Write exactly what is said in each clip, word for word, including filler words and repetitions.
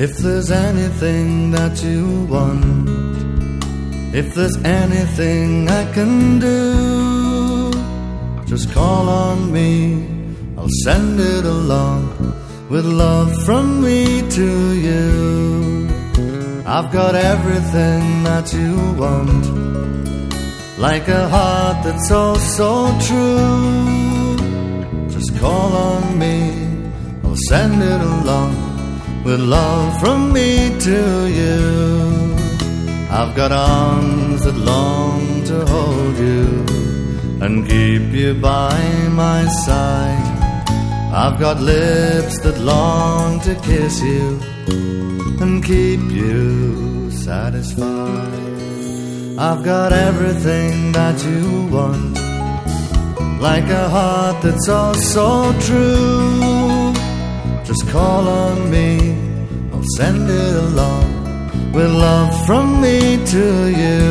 If there's anything that you want, if there's anything I can do, just call on me, I'll send it along with love from me to you. I've got everything that you want, like a heart that's oh so true. Just call on me, I'll send it along with love from me to you. I've got arms that long to hold you and keep you by my side. I've got lips that long to kiss you and keep you satisfied. I've got everything that you want, like a heart that's oh so true. Just call on me, I'll send it along with love from me to you.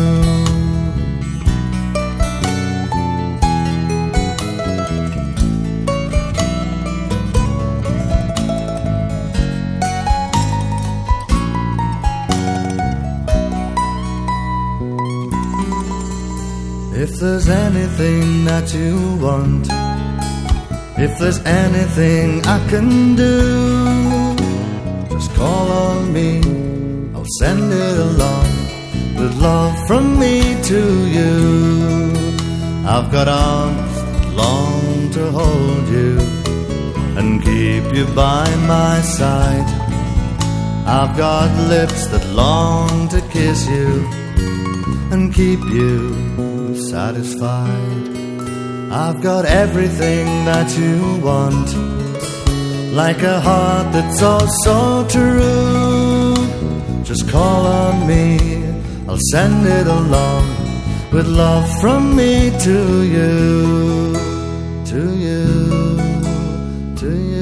If there's anything that you want, if there's anything I can do, just call on me, I'll send it along with love from me to you. I've got arms that long to hold you and keep you by my side. I've got lips that long to kiss you and keep you satisfied. I've got everything that you want, like a heart that's oh so true. Just call on me, I'll send it along with love from me to you, to you, to you.